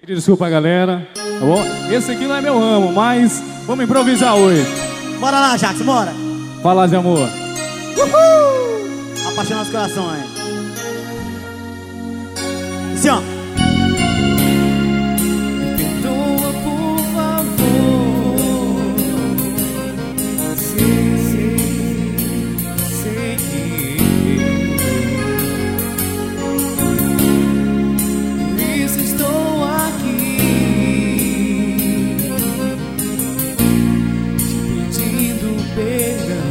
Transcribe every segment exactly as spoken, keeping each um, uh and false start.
Pedir desculpa, galera, tá bom? Esse aqui não é meu ramo, mas vamos improvisar hoje. Bora lá, Jackson, bora. Fala de amor. Uhul! Apaixonar os corações. Assim, ó. Me perdoa, por favor. Sei, sei, sei que por isso estou aqui te pedindo perdão.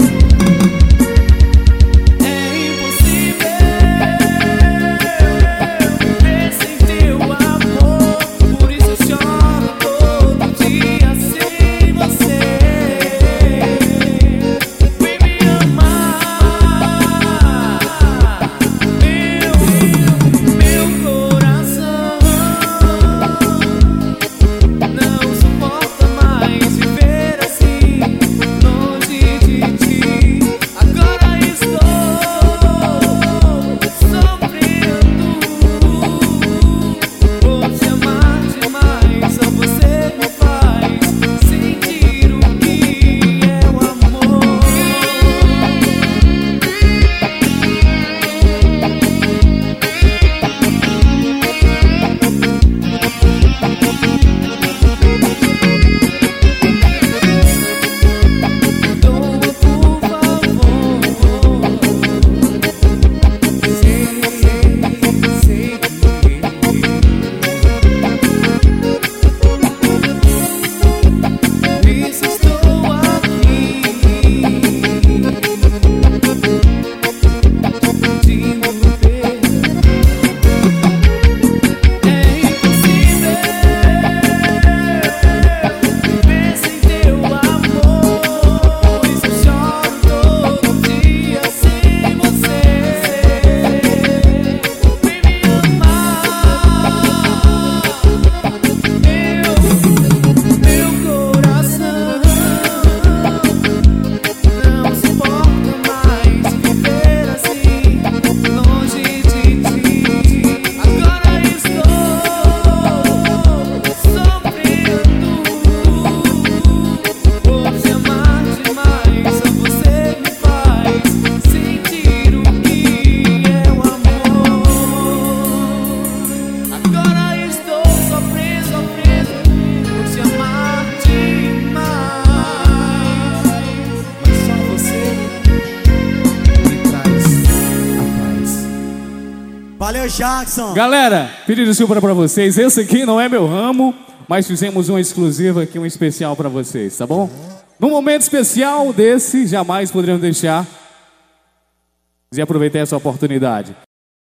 Valeu, Jackson. Galera, pedir desculpa pra vocês. Esse aqui não é meu ramo, mas fizemos uma exclusiva aqui, um especial pra vocês, tá bom? Num momento especial desse, jamais poderíamos deixar de aproveitar essa oportunidade.